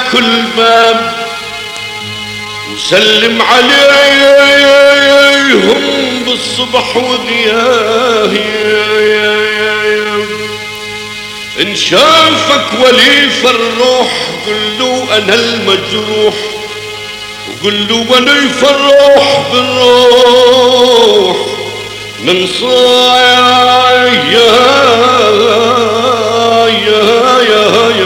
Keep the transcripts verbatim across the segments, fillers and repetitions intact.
كل باب وسلم عليهم بالصبح وضياه. إن شافك وليف الروح قل له أنا المجروح، وقل له وليف الروح بالروح من صايا يا يا يا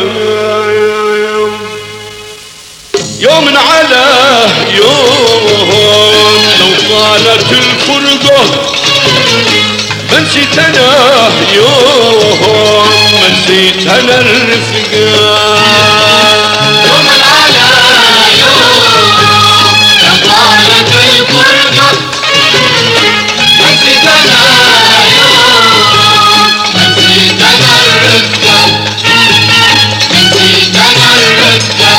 يوم على يوم لو طالت الفرقة ما نسيت انا يوم ما نسيت انا الرفقة. يوم على يوم لو طالت الفرقة ما نسيت انا يوم ما نسيت انا الرفقة ما نسيت انا الرفقة.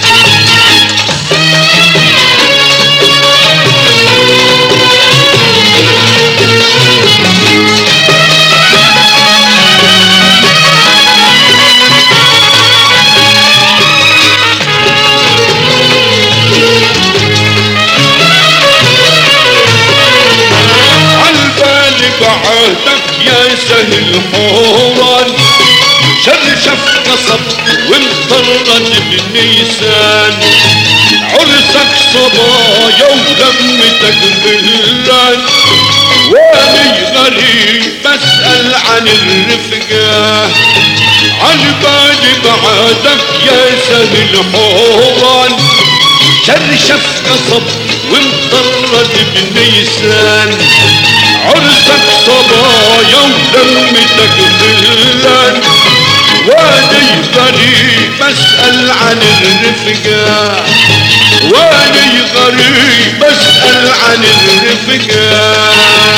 بعهدك يا سهل حوران شرشف قصب ومطرد بنيسان عرسك صبايا ولمتك بلان واني غريب بسأل عن الرفقة عالبالي بعهدك يا سهل حوران شرشف قصب ومطرد بنيسان عرسك صبايا ولمتك بلان واني غريب بسأل عن الرفقة واني غريب بسأل عن الرفقة.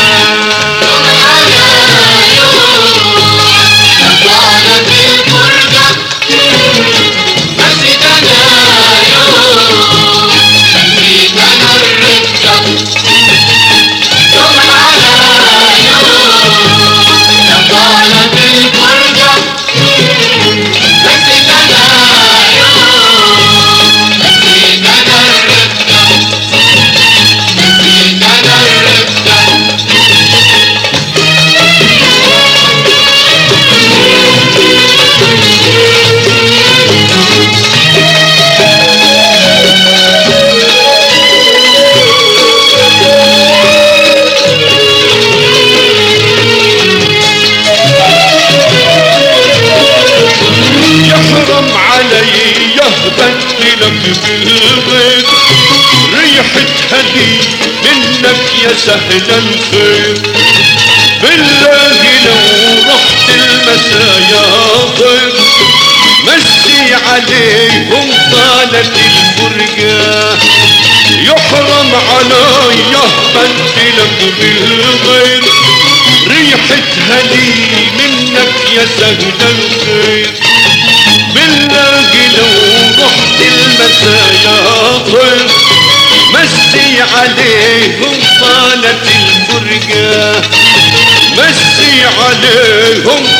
بدلك بالغيط ريحتها لي منك يا سهل الخير بالله لو رحت المسايا ضيق مسي عليهم طالت الفرقة يحرم عليا بدلك بالغيط ريحتها لي منك يا سهل الخير بالله لو رحت المسايا ضيق مسي عليهم طالت الفرقة مسي عليهم